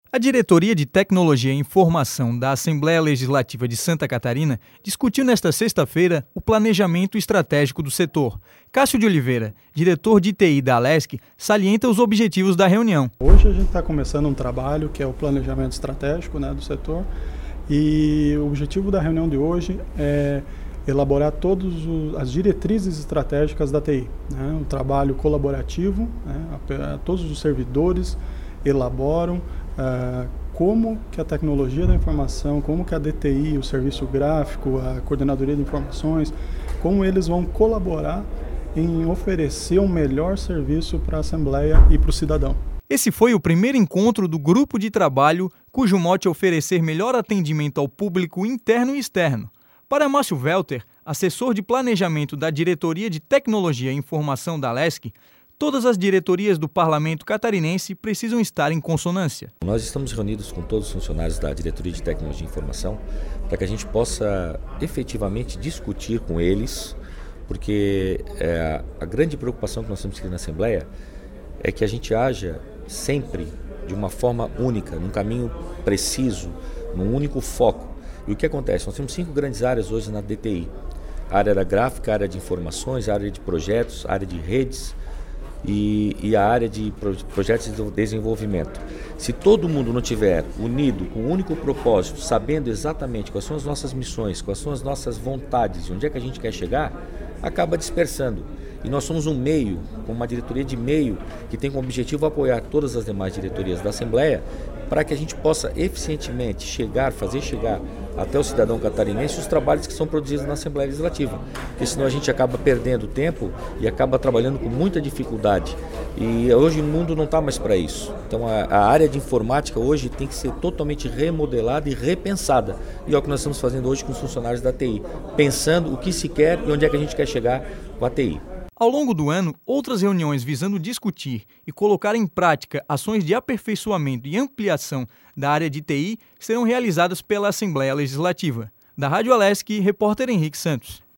A Diretoria de Tecnologia e Informação da Assembleia Legislativa de Santa Catarina discutiu nesta sexta-feira o planejamento estratégico do setor. Cássio de Oliveira, diretor de TI da Alesc, salienta os objetivos da reunião. Hoje a gente está começando um trabalho que é o planejamento estratégico, do setor, e o objetivo da reunião de hoje é elaborar todas as diretrizes estratégicas da TI. Um trabalho colaborativo, todos os servidores elaboram como que a tecnologia da informação, como que a DTI, o serviço gráfico, a coordenadoria de informações, como eles vão colaborar em oferecer um melhor serviço para a Assembleia e para o cidadão. Esse foi o primeiro encontro do grupo de trabalho, cujo mote é oferecer melhor atendimento ao público interno e externo. Para Márcio Welter, assessor de planejamento da Diretoria de Tecnologia e Informação da Alesc, todas as diretorias do Parlamento catarinense precisam estar em consonância. Nós estamos reunidos com todos os funcionários da Diretoria de Tecnologia e Informação para que a gente possa efetivamente discutir com eles, porque a grande preocupação que nós temos aqui na Assembleia é que a gente haja sempre de uma forma única, num caminho preciso, num único foco. E o que acontece? Nós temos 5 grandes áreas hoje na DTI. A área da gráfica, a área de informações, a área de projetos, a área de redes e a área de projetos de desenvolvimento. Se todo mundo não tiver unido com um único propósito, sabendo exatamente quais são as nossas missões, quais são as nossas vontades e onde é que a gente quer chegar, acaba dispersando. E nós somos um meio, uma diretoria de meio, que tem como objetivo apoiar todas as demais diretorias da Assembleia para que a gente possa eficientemente fazer chegar até o cidadão catarinense os trabalhos que são produzidos na Assembleia Legislativa. Porque senão a gente acaba perdendo tempo e acaba trabalhando com muita dificuldade. E hoje o mundo não está mais para isso. Então a área de informática hoje tem que ser totalmente remodelada e repensada. E é o que nós estamos fazendo hoje com os funcionários da TI, pensando o que se quer e onde é que a gente quer chegar com a TI. Ao longo do ano, outras reuniões visando discutir e colocar em prática ações de aperfeiçoamento e ampliação da área de TI serão realizadas pela Assembleia Legislativa. Da Rádio Alesc, repórter Henrique Santos.